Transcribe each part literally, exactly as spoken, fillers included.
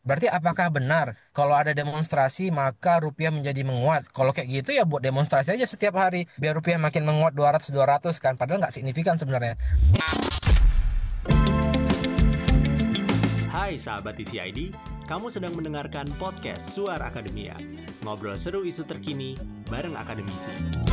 Berarti apakah benar kalau ada demonstrasi maka rupiah menjadi menguat? Kalau kayak gitu ya buat demonstrasi aja setiap hari biar rupiah makin menguat dua ratus dua ratus kan padahal nggak signifikan sebenarnya. Hai sahabat T C I D, kamu sedang mendengarkan podcast Suara Akademia. Ngobrol seru isu terkini bareng akademisi.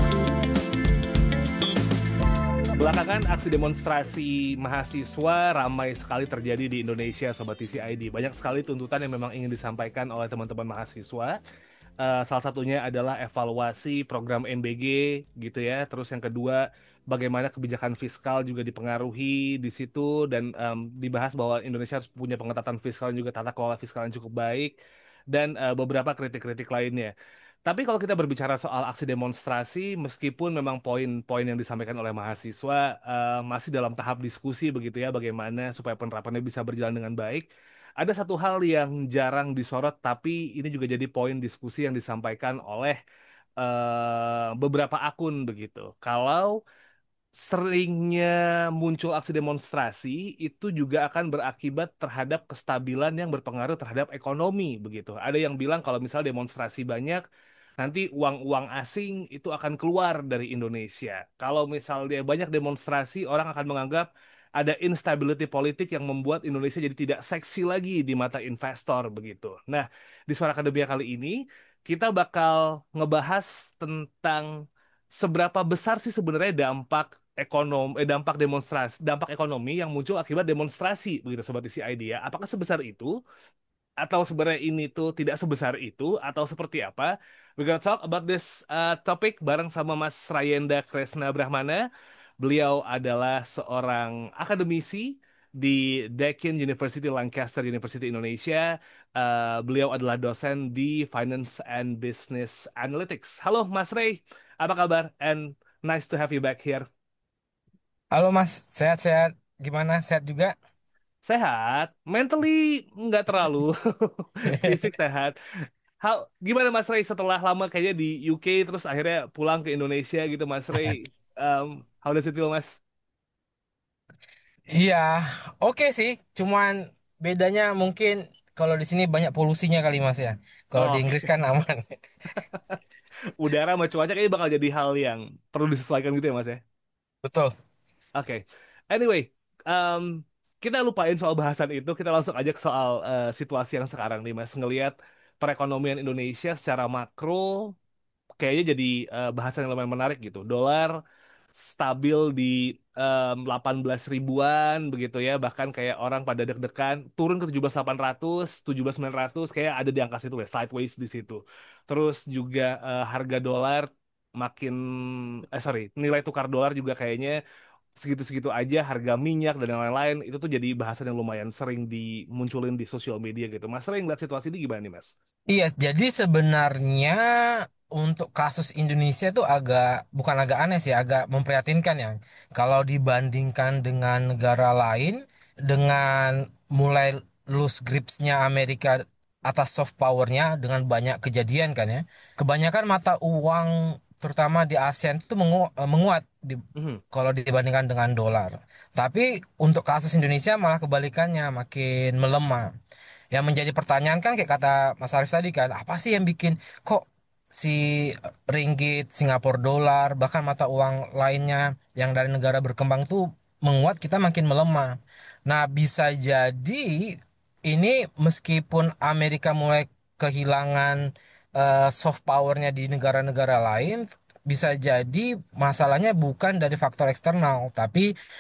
Belakangan aksi demonstrasi mahasiswa ramai sekali terjadi di Indonesia, Sobat T C I D. Banyak sekali tuntutan yang memang ingin disampaikan oleh teman-teman mahasiswa. Eh, salah satunya adalah evaluasi program M B G gitu ya. Terus yang kedua, bagaimana kebijakan fiskal juga dipengaruhi di situ dan em, dibahas bahwa Indonesia harus punya pengetatan fiskal dan juga tata kelola fiskal yang cukup baik dan eh, beberapa kritik-kritik lainnya. Tapi kalau kita berbicara soal aksi demonstrasi, meskipun memang poin-poin yang disampaikan oleh mahasiswa eh, masih dalam tahap diskusi begitu ya, bagaimana supaya penerapannya bisa berjalan dengan baik. Ada satu hal yang jarang disorot, tapi ini juga jadi poin diskusi yang disampaikan oleh eh, beberapa akun begitu. Kalau seringnya muncul aksi demonstrasi itu juga akan berakibat terhadap kestabilan yang berpengaruh terhadap ekonomi begitu. Ada yang bilang kalau misal demonstrasi banyak nanti uang-uang asing itu akan keluar dari Indonesia. Kalau misal dia banyak demonstrasi orang akan menganggap ada instability politik yang membuat Indonesia jadi tidak seksi lagi di mata investor begitu. Nah, di Suara Akademia kali ini kita bakal ngebahas tentang seberapa besar sih sebenarnya dampak ekonom eh dampak demonstrasi dampak ekonomi yang muncul akibat demonstrasi begitu Sobat isi I D ya. Apakah sebesar itu atau sebenarnya ini tuh tidak sebesar itu atau seperti apa? We're gonna talk about this uh, topic bareng sama Mas Rayenda Kresna Brahmana. Beliau adalah seorang akademisi di Deakin University Lancaster University Indonesia. Uh, beliau adalah dosen di Finance and Business Analytics. Halo Mas Ray, apa kabar? And nice to have you back here. Halo Mas, sehat-sehat. Gimana? Sehat juga? Sehat, mentally nggak terlalu, fisik sehat. How, gimana Mas Ray setelah lama kayaknya di U K terus akhirnya pulang ke Indonesia gitu Mas Ray, um, how does it feel Mas? Iya, oke sih. Cuman bedanya mungkin kalau di sini banyak polusinya kali Mas ya. Kalau di Oh, Inggris oke. kan aman. Udara sama cuaca kayaknya bakal jadi hal yang perlu disesuaikan gitu ya Mas ya. Betul. Oke, anyway, um, kita lupain soal bahasan itu, kita langsung aja ke soal uh, situasi yang sekarang nih Mas. Ngelihat perekonomian Indonesia secara makro kayaknya jadi eh, bahasan yang lumayan menarik gitu. Dolar stabil di em, delapan belas ribuan begitu ya. Bahkan kayak orang pada deg-degan turun ke tujuh belas delapan ratus, tujuh belas sembilan ratus kayak ada di angka situ ya, sideways di situ. Terus juga eh, harga dolar makin eh sorry, nilai tukar dolar juga kayaknya segitu-segitu aja, harga minyak dan yang lain-lain itu tuh jadi bahasan yang lumayan sering dimunculin di sosial media gitu. Mas sering lihat situasi ini gimana nih Mas? Iya, jadi sebenarnya untuk kasus Indonesia itu agak bukan agak aneh sih, agak memprihatinkan ya. Kalau dibandingkan dengan negara lain, dengan mulai loose gripsnya Amerika atas soft powernya dengan banyak kejadian kan ya. Kebanyakan mata uang terutama di ASEAN itu mengu- eh, menguat di, Mhm. kalau dibandingkan dengan dolar. Tapi untuk kasus Indonesia malah kebalikannya makin melemah. Yang menjadi pertanyaan kan kayak kata Mas Arif tadi kan, apa sih yang bikin kok si ringgit, Singapura dolar, bahkan mata uang lainnya yang dari negara berkembang tuh menguat, kita makin melemah. Nah, bisa jadi ini meskipun Amerika mulai kehilangan eh, soft powernya di negara-negara lain, bisa jadi masalahnya bukan dari faktor eksternal, tapi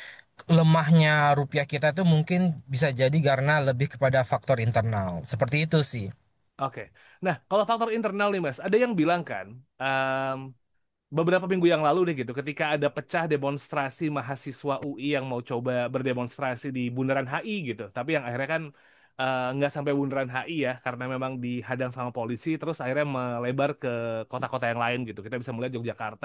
lemahnya rupiah kita itu mungkin bisa jadi karena lebih kepada faktor internal. Seperti itu sih. Oke. Nah, kalau faktor internal nih Mas, ada yang bilang kan, em, beberapa minggu yang lalu deh gitu, ketika ada pecah demonstrasi mahasiswa U I yang mau coba berdemonstrasi di Bundaran H I gitu, tapi yang akhirnya kan eh, nggak sampai Bundaran H I ya, karena memang dihadang sama polisi, terus akhirnya melebar ke kota-kota yang lain gitu. Kita bisa melihat Yogyakarta,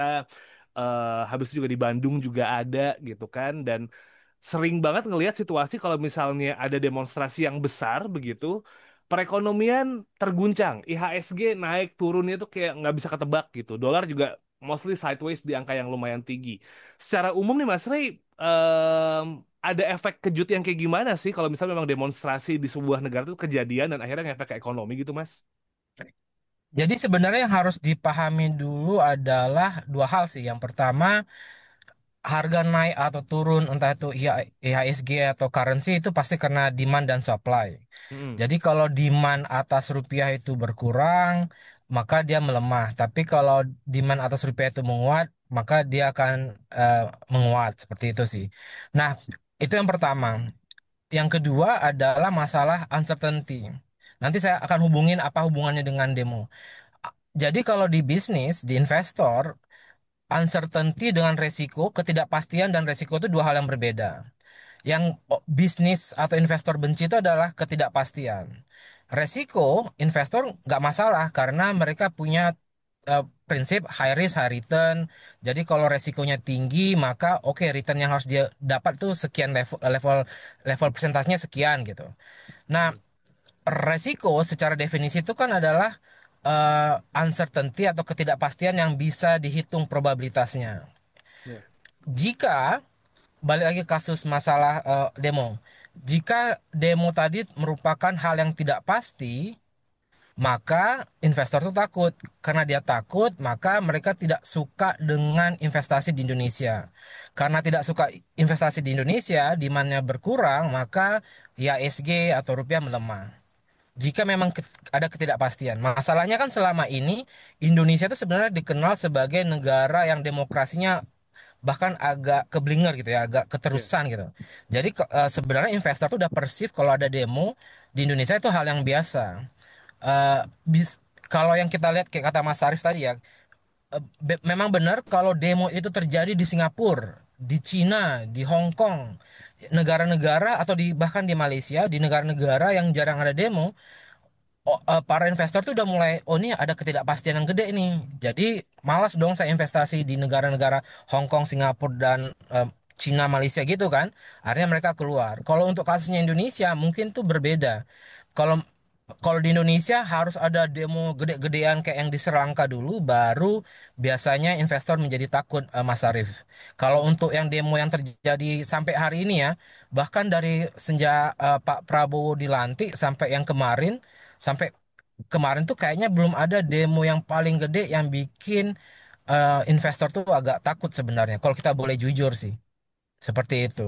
eh, habis itu juga di Bandung juga ada gitu kan, dan sering banget ngelihat situasi kalau misalnya ada demonstrasi yang besar begitu, perekonomian terguncang, I H S G naik turunnya tuh kayak nggak bisa ketebak gitu. Dolar juga mostly sideways di angka yang lumayan tinggi. Secara umum nih Mas Rey, em, ada efek kejut yang kayak gimana sih kalau misalnya memang demonstrasi di sebuah negara itu kejadian dan akhirnya ngefek ke ekonomi gitu Mas? Jadi sebenarnya yang harus dipahami dulu adalah dua hal sih. Yang pertama, harga naik atau turun entah itu I H S G atau currency itu pasti karena demand dan supply. Mm-mm. Jadi kalau demand atas rupiah itu berkurang, maka dia melemah. Tapi kalau demand atas rupiah itu menguat, maka dia akan eh, menguat seperti itu sih. Nah, itu yang pertama. Yang kedua adalah masalah uncertainty. Nanti saya akan hubungin apa hubungannya dengan demo. Jadi kalau di bisnis, di investor, uncertainty dengan resiko, ketidakpastian dan resiko itu dua hal yang berbeda. Yang oh, bisnis atau investor benci itu adalah ketidakpastian. Resiko investor nggak masalah karena mereka punya eh, prinsip high risk high return. Jadi kalau resikonya tinggi maka oke return yang harus dia dapat tuh sekian level level level persentasenya sekian gitu. Nah, Mm. resiko secara definisi itu kan adalah eh, uncertainty atau ketidakpastian yang bisa dihitung probabilitasnya. Ya. Jika balik lagi kasus masalah eh, demo. Jika demo tadi merupakan hal yang tidak pasti, maka investor tuh takut. Karena dia takut, maka mereka tidak suka dengan investasi di Indonesia. Karena tidak suka investasi di Indonesia, demandnya berkurang, maka I H S G atau rupiah melemah. Jika memang ada ketidakpastian. Masalahnya kan selama ini Indonesia itu sebenarnya dikenal sebagai negara yang demokrasinya bahkan agak keblinger gitu ya, agak Ya. keterusan gitu. Jadi ke- eh, sebenarnya investor tuh udah persif kalau ada demo di Indonesia itu hal yang biasa. Eh, bis, Kalau yang kita lihat kayak kata Mas Arif tadi ya, eh, be- memang benar kalau demo itu terjadi di Singapura, di Cina, di Hong Kong, negara-negara atau di bahkan di Malaysia, di negara-negara yang jarang ada demo, oh, eh, para investor tuh udah mulai, oh ini ada ketidakpastian yang gede nih. Jadi malas dong saya investasi di negara-negara Hong Kong, Singapura dan eh, Cina, Malaysia gitu kan. Akhirnya mereka keluar. Kalau untuk kasusnya Indonesia mungkin tuh berbeda. Kalau kalau di Indonesia harus ada demo gede-gedean kayak yang di Sri Lanka dulu, baru biasanya investor menjadi takut, eh, Mas Arief. Kalau untuk yang demo yang terjadi sampai hari ini ya, bahkan dari sejak eh, Pak Prabowo dilantik sampai yang kemarin, sampai kemarin tuh kayaknya belum ada demo yang paling gede yang bikin eh, investor tuh agak takut sebenarnya. Kalau kita boleh jujur sih, seperti itu.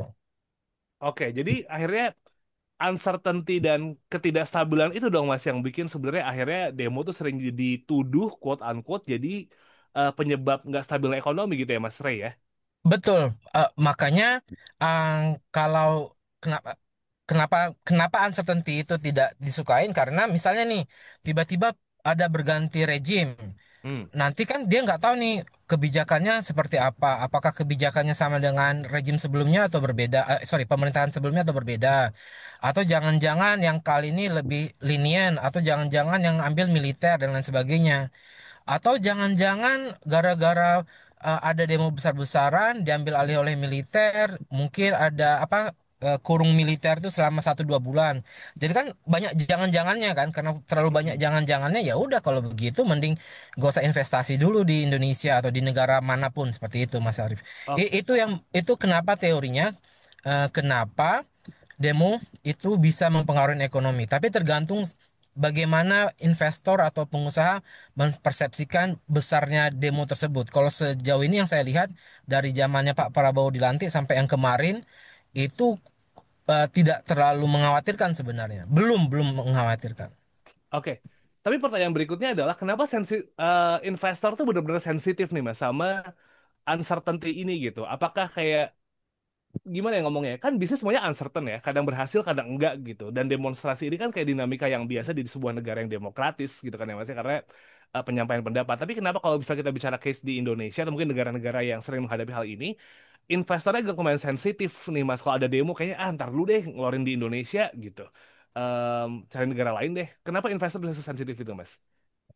Oke, jadi akhirnya uncertainty dan ketidakstabilan itu dong Mas yang bikin sebenarnya akhirnya demo tuh sering dituduh quote unquote jadi eh, penyebab nggak stabilnya ekonomi gitu ya Mas Rey ya. Betul. Eh, makanya eh, kalau kenapa kenapa kenapa uncertainty itu tidak disukain karena misalnya nih tiba-tiba ada berganti rejim. Hmm. Nanti kan dia nggak tahu nih kebijakannya seperti apa. Apakah kebijakannya sama dengan rejim sebelumnya atau berbeda? Eh, sorry, pemerintahan sebelumnya atau berbeda? Atau jangan-jangan yang kali ini lebih lenient atau jangan-jangan yang ambil militer dan lain sebagainya. Atau jangan-jangan gara-gara uh, ada demo besar-besaran diambil alih oleh militer, mungkin ada apa uh, kurung militer itu selama satu dua bulan. Jadi kan banyak jangan-jangannya kan, karena terlalu banyak Mm-mm. jangan-jangannya ya udah kalau begitu mending gak usah investasi dulu di Indonesia atau di negara manapun seperti itu Mas Arief. I- Oke. itu yang itu kenapa teorinya uh, kenapa demo itu bisa mempengaruhi ekonomi, tapi tergantung bagaimana investor atau pengusaha mempersepsikan besarnya demo tersebut. Kalau sejauh ini yang saya lihat dari zamannya Pak Prabowo dilantik sampai yang kemarin itu eh, tidak terlalu mengkhawatirkan sebenarnya. Belum belum mengkhawatirkan. Oke. Tapi pertanyaan berikutnya adalah kenapa sensi eh, investor tuh benar-benar sensitif nih Mas sama uncertainty ini gitu. Apakah kayak gimana ya ngomongnya? Kan bisnis semuanya uncertain ya, kadang berhasil, kadang enggak gitu. Dan demonstrasi ini kan kayak dinamika yang biasa di sebuah negara yang demokratis gitu kan ya Mas ya, karena eh, penyampaian pendapat. Tapi kenapa kalau misalnya kita bicara case di Indonesia atau mungkin negara-negara yang sering menghadapi hal ini, investornya agak lumayan sensitif nih Mas. Kalau ada demo kayaknya ah ntar dulu deh ngeluarin di Indonesia gitu. Em, cari negara lain deh. Kenapa investor bisa sensitif itu Mas?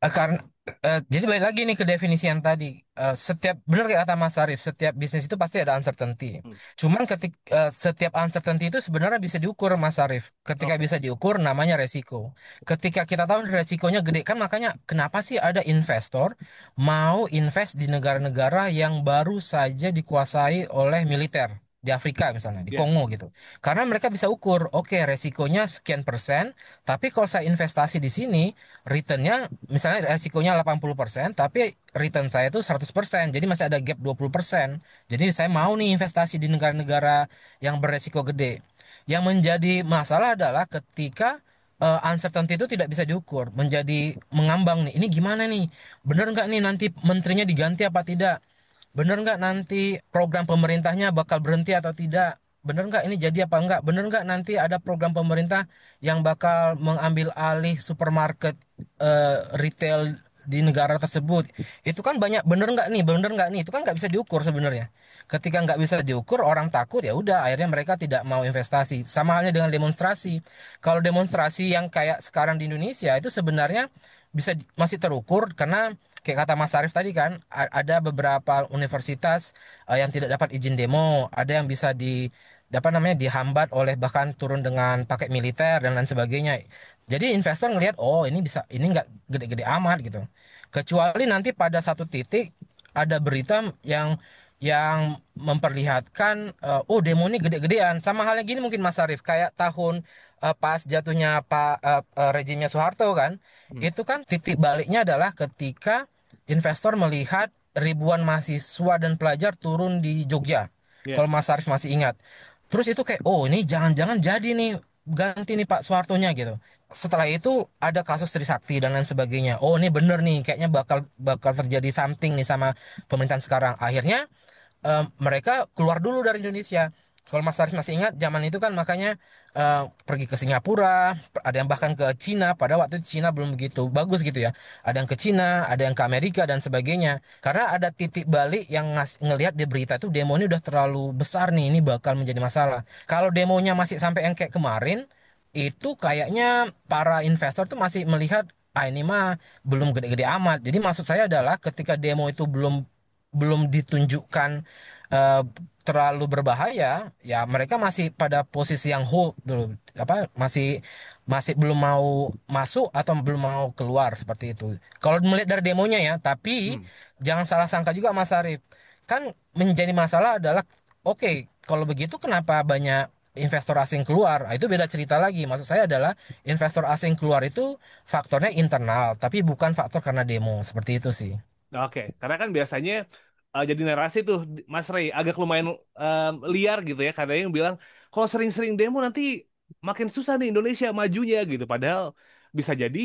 Eh, karena eh, jadi balik lagi nih ke definisi yang tadi. Eh, setiap benar kayak kata Mas Arif, setiap bisnis itu pasti ada uncertainty. Hmm. Cuman ketika setiap uncertainty itu sebenarnya bisa diukur Mas Arif. Ketika Oke. bisa diukur namanya resiko. Ketika kita tahu resikonya gede kan, makanya kenapa sih ada investor mau invest di negara-negara yang baru saja dikuasai oleh militer. Di Afrika misalnya, di Ya. Kongo gitu. Karena mereka bisa ukur, oke resikonya sekian persen, tapi kalau saya investasi di sini, returnnya misalnya resikonya delapan puluh persen tapi return saya itu seratus persen, jadi masih ada gap dua puluh persen. Jadi saya mau nih investasi di negara-negara yang beresiko gede. Yang menjadi masalah adalah ketika eh, uncertainty itu tidak bisa diukur, menjadi mengambang nih, ini gimana nih, bener nggak nih nanti menterinya diganti apa tidak, bener nggak nanti program pemerintahnya bakal berhenti atau tidak, bener nggak ini jadi apa enggak, bener nggak nanti ada program pemerintah yang bakal mengambil alih supermarket eh, retail di negara tersebut. Itu kan banyak, bener nggak nih, bener nggak nih, itu kan nggak bisa diukur sebenarnya. Ketika nggak bisa diukur, orang takut, ya udah akhirnya mereka tidak mau investasi. Sama halnya dengan demonstrasi. Kalau demonstrasi yang kayak sekarang di Indonesia itu sebenarnya bisa di- masih terukur karena kayak kata Mas Arief tadi kan, a- ada beberapa universitas eh, yang tidak dapat izin demo, ada yang bisa di apa namanya dihambat oleh bahkan turun dengan pakai militer dan lain sebagainya. Jadi investor ngelihat, oh ini bisa, ini nggak gede-gede amat gitu. Kecuali nanti pada satu titik ada berita yang yang memperlihatkan eh, oh demo ini gede-gedean. Sama halnya gini mungkin Mas Arief, kayak tahun eh, pas jatuhnya Pak eh, eh, rezimnya Soeharto kan, Hmm. itu kan titik baliknya adalah ketika investor melihat ribuan mahasiswa dan pelajar turun di Jogja. Ya. Kalau Mas Arief masih ingat. Terus itu kayak, oh ini jangan-jangan jadi nih ganti nih Pak Soehartonya gitu. Setelah itu ada kasus Trisakti dan lain sebagainya. Oh ini bener nih, kayaknya bakal bakal terjadi something nih sama pemerintahan sekarang. Akhirnya eh, mereka keluar dulu dari Indonesia. Kalau Mas Arif masih ingat, zaman itu kan makanya eh, pergi ke Singapura, ada yang bahkan ke Cina. Pada waktu itu Cina belum begitu bagus gitu ya. Ada yang ke Cina, ada yang ke Amerika dan sebagainya. Karena ada titik balik yang ngas- ngelihat di berita itu demo ini udah terlalu besar nih, ini bakal menjadi masalah. Kalau demonya masih sampai yang kayak kemarin, itu kayaknya para investor tuh masih melihat, ah ini mah belum gede-gede amat. Jadi maksud saya adalah ketika demo itu belum belum ditunjukkan eh, terlalu berbahaya, ya mereka masih pada posisi yang hold dulu, apa masih masih belum mau masuk atau belum mau keluar seperti itu. Kalau melihat dari demonya ya, tapi Hmm. jangan salah sangka juga Mas Arief. Kan menjadi masalah adalah, oke, kalau begitu kenapa banyak investor asing keluar? Ah, itu beda cerita lagi. Maksud saya adalah investor asing keluar itu faktornya internal, tapi bukan faktor karena demo. Seperti itu sih. Oke, karena kan biasanya uh, jadi narasi tuh Mas Rey agak lumayan um, liar gitu ya. Kadang yang bilang kalau sering-sering demo nanti makin susah nih Indonesia majunya gitu. Padahal bisa jadi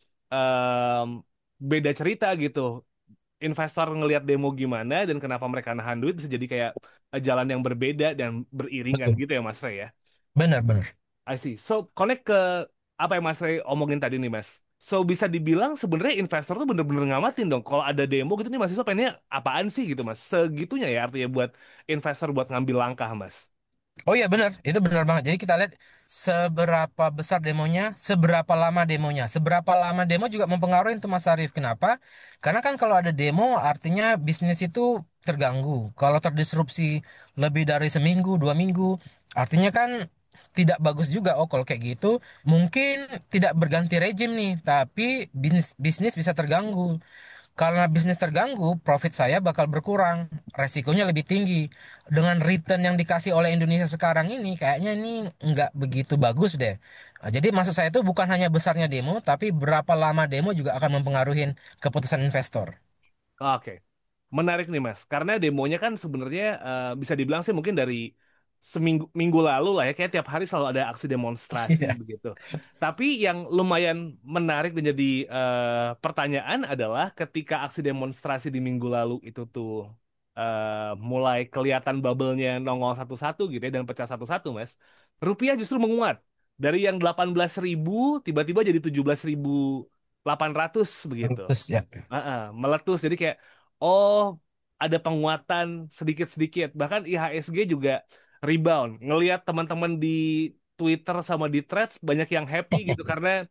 um, beda cerita gitu. Investor ngelihat demo gimana dan kenapa mereka nahan duit bisa jadi kayak uh, jalan yang berbeda dan beriringan Betul. gitu ya Mas Rey ya. Benar-benar. I see. So, connect ke apa yang Mas Ray omongin tadi nih, Mas. So, bisa dibilang sebenarnya investor tuh bener-bener ngamatin dong. Kalau ada demo gitu nih, mahasiswa pengennya apaan sih gitu, Mas? Segitunya ya artinya buat investor buat ngambil langkah, Mas. Oh iya benar, itu benar banget. Jadi kita lihat seberapa besar demonya, seberapa lama demonya. Seberapa lama demo juga mempengaruhi itu Mas Arief. Kenapa? Karena kan kalau ada demo artinya bisnis itu terganggu. Kalau terdisrupsi lebih dari seminggu, dua minggu, artinya kan tidak bagus juga. Oh kalau kayak gitu, mungkin tidak berganti rezim nih, tapi bisnis bisnis bisa terganggu. Karena bisnis terganggu, profit saya bakal berkurang, resikonya lebih tinggi. Dengan return yang dikasih oleh Indonesia sekarang ini, kayaknya ini nggak begitu bagus deh. Nah, jadi maksud saya itu bukan hanya besarnya demo, tapi berapa lama demo juga akan mempengaruhi keputusan investor. Oke. Menarik nih, Mas. Karena demonya kan sebenarnya eh, bisa dibilang sih mungkin dari seminggu minggu lalu lah ya. Kayak tiap hari selalu ada aksi demonstrasi Iya. begitu. Tapi yang lumayan menarik dan jadi eh, pertanyaan adalah ketika aksi demonstrasi di minggu lalu itu tuh eh, mulai kelihatan bubble-nya nongol satu-satu gitu ya dan pecah satu-satu, Mas. Rupiah justru menguat. Dari yang delapan belas ribu tiba-tiba jadi tujuh belas ribu delapan ratus begitu. Terus ya. Heeh, meletus. Jadi kayak, oh ada penguatan sedikit-sedikit. Bahkan I H S G juga rebound. Ngelihat teman-teman di Twitter sama di Threads banyak yang happy gitu karena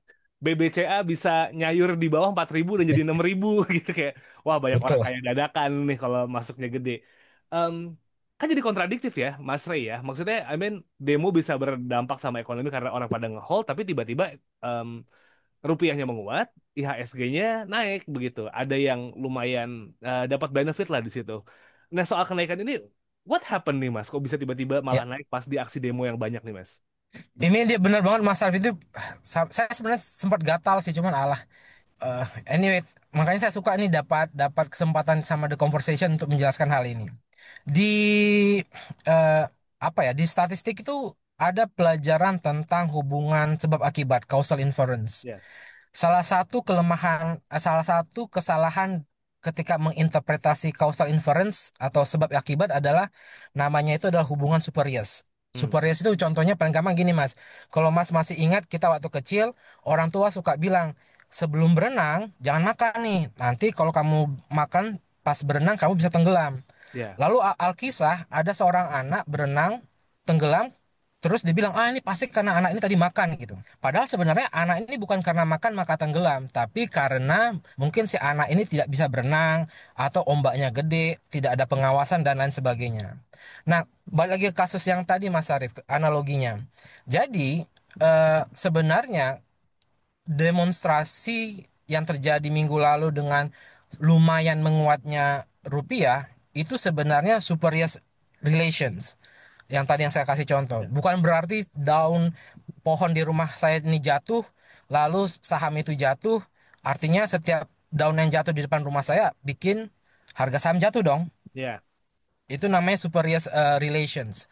B B C A bisa nyayur di bawah empat ribu dan jadi enam ribu gitu kayak wah banyak orang Betul. kaya dadakan nih kalau masuknya gede. Em, kan jadi kontradiktif ya Mas Ray ya. Maksudnya I mean demo bisa berdampak sama ekonomi karena orang pada nge-hold tapi tiba-tiba em, rupiahnya menguat, I H S G-nya naik begitu. Ada yang lumayan eh, dapat benefit lah di situ. Nah, soal kenaikan ini what happened nih Mas? Kok bisa tiba-tiba Ya, malah naik pas di aksi demo yang banyak nih Mas? ini dia benar banget Mas Arif itu. sa- Saya sebenarnya sempat gatal sih, cuman alah. Eh, anyway, makanya saya suka nih dapat dapat kesempatan sama The Conversation untuk menjelaskan hal ini. Di eh, apa ya? Di statistik itu ada pelajaran tentang hubungan sebab akibat causal inference. Ya, Salah satu kelemahan, eh, salah satu kesalahan ketika menginterpretasi causal inference atau sebab akibat adalah namanya itu adalah hubungan Superius. hmm, Superius itu contohnya paling gampang gini Mas. Kalau Mas masih ingat kita waktu kecil orang tua suka bilang sebelum berenang jangan makan nih. Nanti kalau kamu makan pas berenang kamu bisa tenggelam. ya, Lalu Al- Alkisah ada seorang anak berenang tenggelam terus dibilang ah ini pasti karena anak ini tadi makan gitu. Padahal sebenarnya anak ini bukan karena makan maka tenggelam, tapi karena mungkin si anak ini tidak bisa berenang atau ombaknya gede, tidak ada pengawasan dan lain sebagainya. Nah, balik lagi ke kasus yang tadi Mas Arief, analoginya. Jadi eh, sebenarnya demonstrasi yang terjadi minggu lalu dengan lumayan menguatnya rupiah itu sebenarnya superior relations yang tadi yang saya kasih contoh. ya, Bukan berarti daun pohon di rumah saya ini jatuh, lalu saham itu jatuh, artinya setiap daun yang jatuh di depan rumah saya bikin harga saham jatuh dong. ya, Itu namanya superior eh, relations.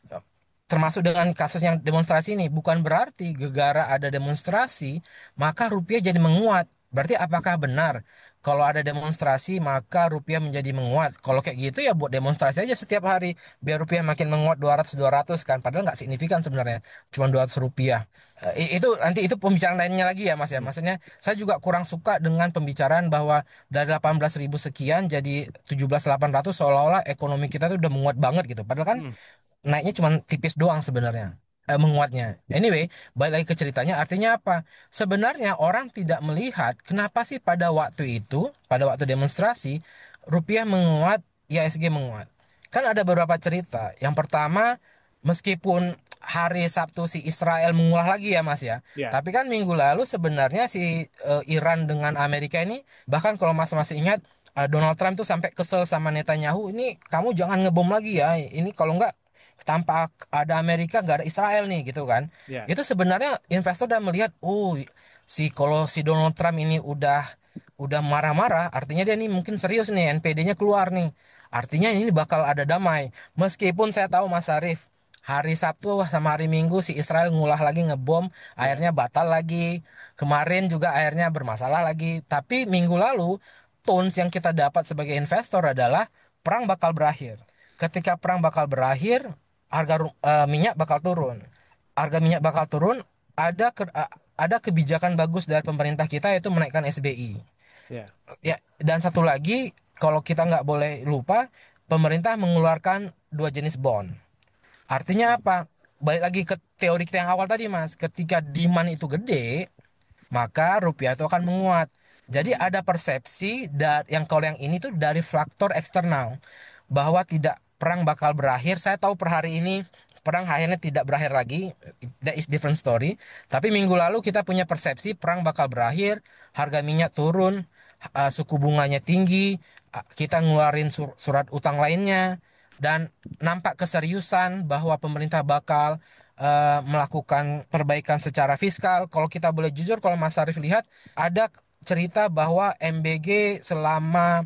Termasuk dengan kasus yang demonstrasi ini, bukan berarti gegara ada demonstrasi, maka rupiah jadi menguat. Berarti apakah benar kalau ada demonstrasi maka rupiah menjadi menguat? Kalau kayak gitu ya buat demonstrasi aja setiap hari biar rupiah makin menguat dua ratus dua ratus kan. Padahal nggak signifikan sebenarnya. Cuma dua ratus rupiah. Eh, itu nanti itu pembicaraan lainnya lagi ya Mas ya. hmm, Maksudnya saya juga kurang suka dengan pembicaraan bahwa dari delapan belas ribu sekian jadi tujuh belas delapan ratus seolah-olah ekonomi kita tuh udah menguat banget gitu. Padahal kan hmm, naiknya cuma tipis doang sebenarnya. Eh, menguatnya. Anyway, balik lagi ke ceritanya, artinya apa? Sebenarnya orang tidak melihat kenapa sih pada waktu itu, pada waktu demonstrasi, rupiah menguat, I H S G menguat. Kan ada beberapa cerita. Yang pertama, meskipun hari Sabtu si Israel mengulah lagi ya Mas ya. ya, Tapi kan minggu lalu sebenarnya si eh, Iran dengan Amerika ini, bahkan kalau Mas masih ingat, eh, Donald Trump tuh sampai kesel sama Netanyahu, ini kamu jangan ngebom lagi ya. Ini kalau nggak tanpa ada Amerika nggak ada Israel nih gitu kan. ya, Itu sebenarnya investor udah melihat, oh si kalau si Donald Trump ini udah udah marah-marah, artinya dia nih mungkin serius nih N P D-nya keluar nih. Artinya ini bakal ada damai. Meskipun saya tahu Mas Arief, hari Sabtu sama hari Minggu si Israel ngulah lagi ngebom, ya, akhirnya batal lagi. Kemarin juga akhirnya bermasalah lagi. Tapi minggu lalu, tones yang kita dapat sebagai investor adalah perang bakal berakhir. Ketika perang bakal berakhir, harga ru- eh, minyak bakal turun. Harga minyak bakal turun, ada ke- eh, ada kebijakan bagus dari pemerintah kita yaitu menaikkan S B I. ya, Ya, dan satu lagi, kalau kita nggak boleh lupa, pemerintah mengeluarkan dua jenis bond. Artinya apa? Balik lagi ke teori kita yang awal tadi, Mas. Ketika demand itu gede, maka rupiah itu akan menguat. Jadi ada persepsi da- yang kalau yang ini tuh dari faktor eksternal bahwa tidak perang bakal berakhir. Saya tahu per hari ini perang akhirnya tidak berakhir lagi. That is different story. Tapi minggu lalu kita punya persepsi perang bakal berakhir, harga minyak turun, uh, suku bunganya tinggi, uh, kita ngeluarin sur- surat utang lainnya dan nampak keseriusan bahwa pemerintah bakal eh, melakukan perbaikan secara fiskal. Kalau kita boleh jujur, kalau Mas Arief lihat ada cerita bahwa M B G selama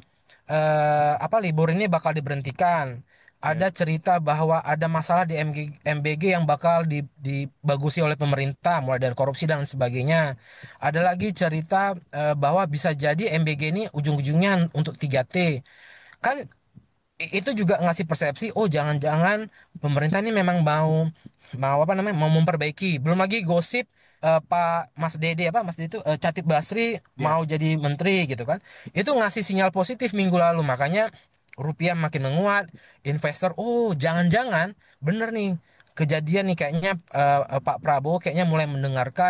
eh, apa libur ini bakal diberhentikan. ya, Ada cerita bahwa ada masalah di M G M B G yang bakal di- dibagusi oleh pemerintah, mulai dari korupsi dan sebagainya. Ada lagi cerita eh, bahwa bisa jadi M B G ini ujung-ujungnya untuk tiga T. Kan i- itu juga ngasih persepsi, oh jangan-jangan pemerintah ini memang mau mau apa namanya mau memperbaiki. Belum lagi gosip eh, Pak Mas Dede apa Mas Dede itu eh, Chatib Basri ya, mau jadi menteri gitu kan. Itu ngasih sinyal positif minggu lalu. Makanya rupiah makin menguat, investor oh jangan-jangan bener nih kejadian nih kayaknya eh, eh, Pak Prabowo kayaknya mulai mendengarkan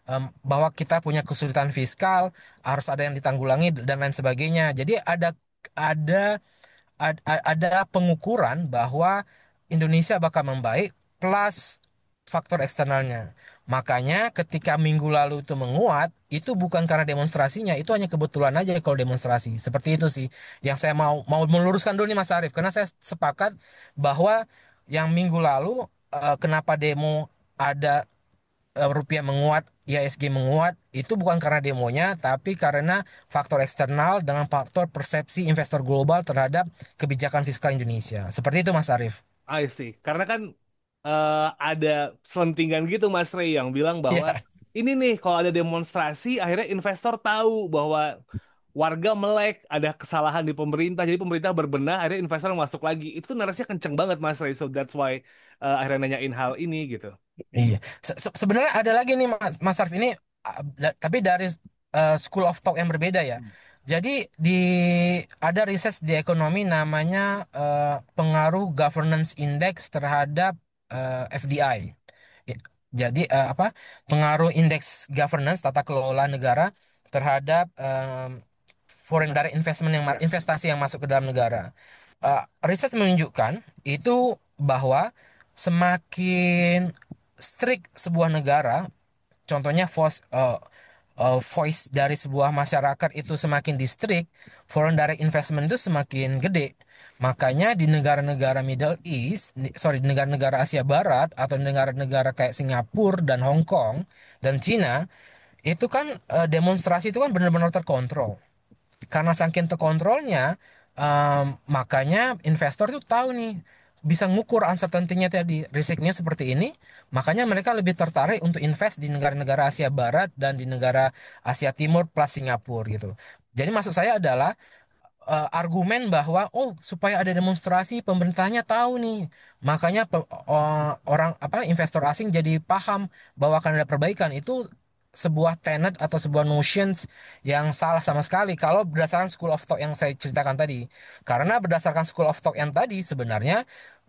em, bahwa kita punya kesulitan fiskal, harus ada yang ditanggulangi dan lain sebagainya. Jadi ada ada ad- a- ada pengukuran bahwa Indonesia bakal membaik plus faktor eksternalnya. Makanya ketika minggu lalu itu menguat, itu bukan karena demonstrasinya, itu hanya kebetulan aja kalau demonstrasi. Seperti itu sih yang saya mau mau meluruskan dulu nih Mas Arief, karena saya sepakat bahwa yang minggu lalu eh, kenapa demo ada eh, rupiah menguat, I H S G menguat, itu bukan karena demonya, tapi karena faktor eksternal dengan faktor persepsi investor global terhadap kebijakan fiskal Indonesia. Seperti itu, Mas Arief. I see. Karena kan eh, ada selentingan gitu Mas Rey yang bilang bahwa Iya, ini nih kalau ada demonstrasi akhirnya investor tahu bahwa warga melek, ada kesalahan di pemerintah, jadi pemerintah berbenah, akhirnya investor masuk lagi. Itu tuh narasinya kenceng banget Mas Rey. So that's why eh, akhirnya nanyain hal ini gitu. iya. Se- se- Sebenarnya ada lagi nih, Mas, Mas Arief ini, ah, da- tapi dari eh, school of thought yang berbeda ya. Jadi di ada riset di ekonomi namanya eh, pengaruh governance index terhadap eh, F D I. Ya, jadi eh, apa pengaruh indeks governance tata kelola negara terhadap em, foreign Invest- direct investment yang ma- Investment. investasi yang masuk ke dalam negara. Eh, riset menunjukkan itu bahwa semakin strict sebuah negara, contohnya voice eh, eh, voice dari sebuah masyarakat itu semakin distrik, foreign direct investment itu semakin gede. Makanya di negara-negara Middle East, di- sorry, di negara-negara Asia Barat atau negara-negara kayak Singapura dan Hong Kong dan Cina, itu kan eh, demonstrasi itu kan benar-benar terkontrol. Karena saking terkontrolnya, em, makanya investor tuh tahu nih, bisa ngukur uncertainty-nya tadi, risikonya seperti ini, makanya mereka lebih tertarik untuk invest di negara-negara Asia Barat dan di negara Asia Timur plus Singapura gitu. Jadi maksud saya adalah eh, argumen bahwa oh supaya ada demonstrasi pemerintahnya tahu nih, makanya pe- eh, orang apa investor asing jadi paham bahwa akan ada perbaikan, itu sebuah tenet atau sebuah notions yang salah sama sekali kalau berdasarkan school of thought yang saya ceritakan tadi. Karena berdasarkan school of thought yang tadi sebenarnya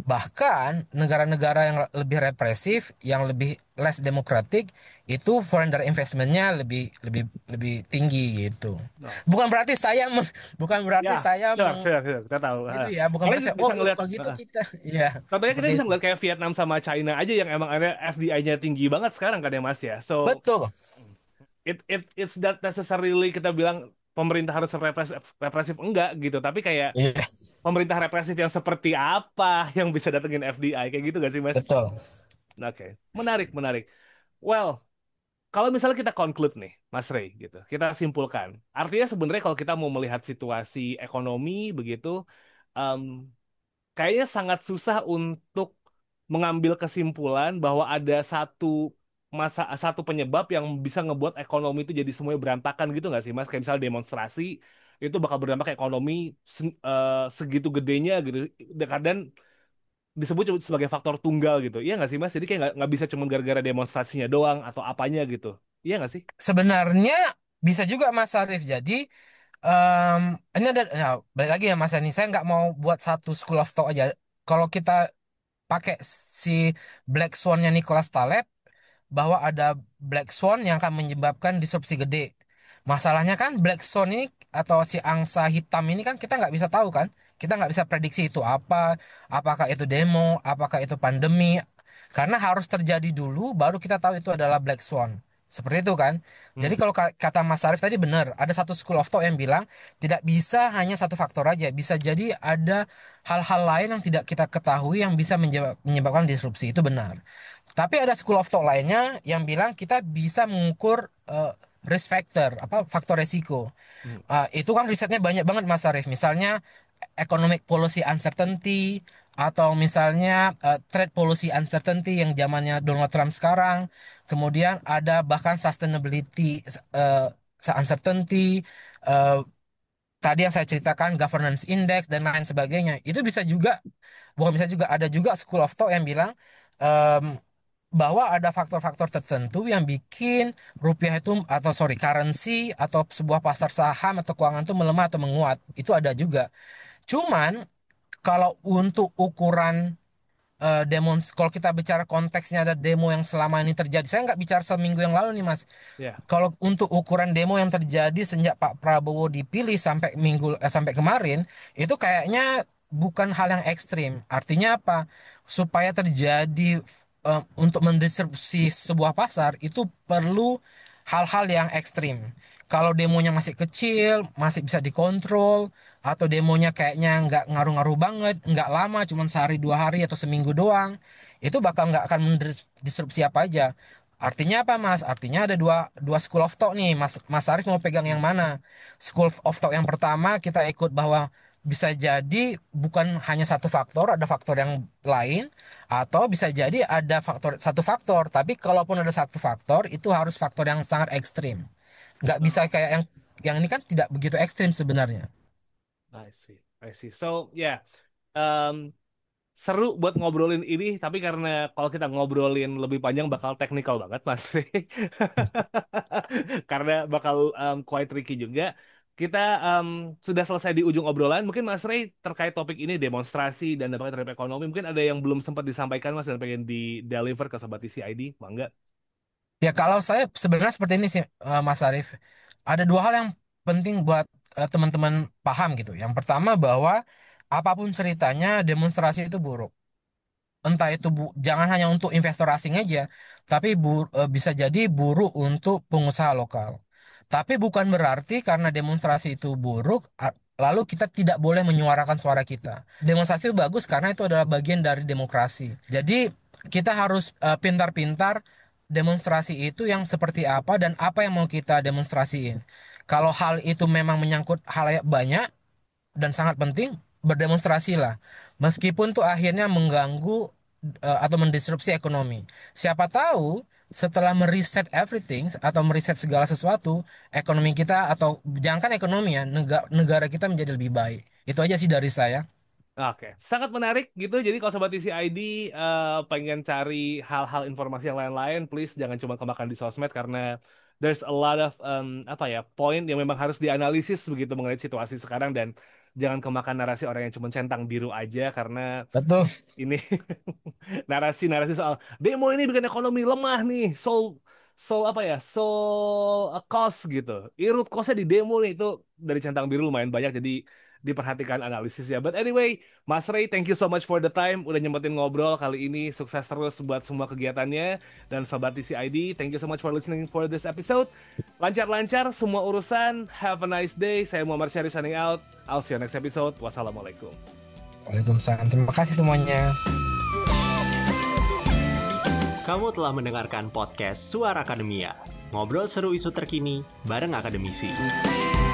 bahkan negara-negara yang lebih represif, yang lebih less demokratik, itu foreign direct investmentnya lebih lebih lebih tinggi gitu. No. Bukan berarti saya men- bukan Ya, berarti saya sure, meng sure, sure. Kita tahu. itu Ah. ya, bukan Kalian berarti saya, oh bisa iya, ngelihat, kalau gitu ah. kita iya Contohnya kita seperti bisa itu. ngeliat kayak Vietnam sama China aja yang emang ada F D I-nya tinggi banget sekarang kan ya Mas ya. So Betul. it it it's not necessarily kita bilang pemerintah harus represif represif enggak gitu, tapi kayak Iya, pemerintah represif yang seperti apa yang bisa datengin F D I kayak gitu gak sih Mas? betul. Oke, menarik menarik. Well, kalau misalnya kita conclude nih, Mas Rey, gitu, kita simpulkan. Artinya sebenarnya kalau kita mau melihat situasi ekonomi begitu, em, kayaknya sangat susah untuk mengambil kesimpulan bahwa ada satu masa satu penyebab yang bisa ngebuat ekonomi itu jadi semuanya berantakan gitu nggak sih Mas? Kayak misalnya demonstrasi itu bakal berdampak ke ekonomi se- eh, segitu gedenya gitu. Dan disebut cuma sebagai faktor tunggal gitu. Iya nggak sih Mas? Jadi kayak nggak nggak bisa cuma gara-gara demonstrasinya doang atau apanya gitu. Iya nggak sih? Sebenarnya bisa juga Mas Arief. Jadi em, ini ada, nah, balik lagi ya Mas ini, saya nggak mau buat satu school of thought aja. Kalau kita pakai si Black Swan-nya Nicholas Taleb, bahwa ada black swan yang akan menyebabkan disrupsi gede. Masalahnya kan black swan ini atau si angsa hitam ini kan kita nggak bisa tahu kan. Kita nggak bisa prediksi itu apa, apakah itu demo, apakah itu pandemi. Karena harus terjadi dulu baru kita tahu itu adalah black swan. Seperti itu kan. Jadi Hmm. kalau ka- kata Mas Arief tadi benar, ada satu school of thought yang bilang tidak bisa hanya satu faktor aja, bisa jadi ada hal-hal lain yang tidak kita ketahui yang bisa menjebak- menyebabkan disrupsi. Itu benar. Tapi ada school of thought lainnya yang bilang kita bisa mengukur eh, risk factor, apa faktor resiko. Hmm. Ah, itu kan risetnya banyak banget Mas Arief. Misalnya economic policy uncertainty atau misalnya eh, trade policy uncertainty yang zamannya Donald Trump sekarang. Kemudian ada bahkan sustainability eh, uncertainty. eh, Tadi yang saya ceritakan governance index dan lain sebagainya. Itu bisa juga, bukan bisa juga, ada juga school of thought yang bilang em, bahwa ada faktor-faktor tertentu yang bikin rupiah itu atau sorry currency atau sebuah pasar saham atau keuangan itu melemah atau menguat, itu ada juga. Cuman kalau untuk ukuran eh, demo, kalau kita bicara konteksnya ada demo yang selama ini terjadi, saya nggak bicara seminggu yang lalu nih Mas. Ya, Kalau untuk ukuran demo yang terjadi sejak Pak Prabowo dipilih sampai minggu eh, sampai kemarin, itu kayaknya bukan hal yang ekstrim. Artinya apa? Supaya terjadi eh, untuk mendistribusi sebuah pasar itu perlu hal-hal yang ekstrim. Kalau demonya masih kecil, masih bisa dikontrol, atau demonya kayaknya nggak ngaruh-ngaruh banget, nggak lama, cuma sehari dua hari atau seminggu doang, itu bakal nggak akan mendistrupsi apa aja. Artinya apa Mas? Artinya ada dua, dua school of thought nih. Mas, Mas Arief mau pegang yang mana? School of thought yang pertama kita ikut bahwa bisa jadi bukan hanya satu faktor, ada faktor yang lain, atau bisa jadi ada faktor satu faktor. Tapi kalaupun ada satu faktor, itu harus faktor yang sangat ekstrim. Nggak bisa kayak yang yang ini kan tidak begitu ekstrim sebenarnya. I see, I see. So, ya, um, seru buat ngobrolin ini, tapi karena kalau kita ngobrolin lebih panjang bakal teknikal banget, Mas Rey. Karena bakal um, quite tricky juga. Kita um, sudah selesai di ujung obrolan. Mungkin Mas Rey terkait topik ini demonstrasi dan dampaknya terhadap ekonomi, mungkin ada yang belum sempat disampaikan Mas dan pengen di deliver ke Sobat T C I D, Mangga. Ya kalau saya sebenarnya seperti ini sih eh, Mas Arief. Ada dua hal yang penting buat eh, teman-teman paham gitu. Yang pertama bahwa apapun ceritanya demonstrasi itu buruk. Entah itu bu, jangan hanya untuk investor asing aja, tapi bu, eh, bisa jadi buruk untuk pengusaha lokal. Tapi bukan berarti karena demonstrasi itu buruk, a- lalu kita tidak boleh menyuarakan suara kita. Demonstrasi itu bagus karena itu adalah bagian dari demokrasi. Jadi kita harus eh, pintar-pintar demonstrasi itu yang seperti apa dan apa yang mau kita demonstrasiin. Kalau hal itu memang menyangkut halayak banyak, dan sangat penting berdemonstrasilah meskipun tuh akhirnya mengganggu eh, atau mendisrupsi ekonomi. Siapa tahu setelah meriset everything atau meriset segala sesuatu, ekonomi kita atau jangankan ekonomi ya, negara, negara kita menjadi lebih baik. Itu aja sih dari saya. Oke, sangat menarik gitu. Jadi kalau Sobat T C I D eh, pengen cari hal-hal informasi yang lain-lain, please jangan cuma kemakan di sosmed karena there's a lot of um, apa ya point yang memang harus dianalisis begitu mengenai situasi sekarang dan jangan kemakan narasi orang yang cuma centang biru aja karena Betul. ini narasi-narasi soal demo ini bikin ekonomi lemah nih, soul soul apa ya, soul a cost gitu. Ini root cause-nya di demo nih itu dari centang biru lumayan banyak jadi diperhatikan analisisnya. But anyway, Mas Ray, thank you so much for the time udah nyempetin ngobrol kali ini. Sukses terus buat semua kegiatannya dan Sobat T C I D, thank you so much for listening for this episode. Lancar-lancar semua urusan. Have a nice day. Saya Muhammad Syarif signing out. I'll see you next episode. Wassalamualaikum. Waalaikumsalam. Terima kasih semuanya. Kamu telah mendengarkan podcast Suara Akademia. Ngobrol seru isu terkini bareng akademisi.